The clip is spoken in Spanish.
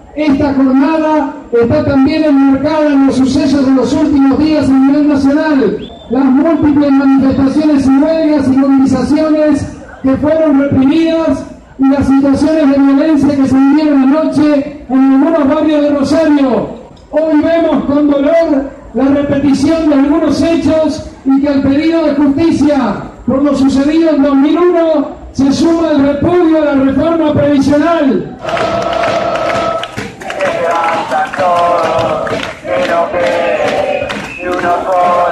Esta jornada está también enmarcada en los sucesos de los últimos días a nivel nacional, las múltiples manifestaciones y huelgas y movilizaciones que fueron reprimidas y las situaciones de violencia que se vivieron anoche en algunos barrios de Rosario. Hoy vemos con dolor la repetición de algunos hechos y que al pedido de justicia por lo sucedido en 2001 se suma el repudio a la reforma previsional. Se levantan todos, que no creen, y uno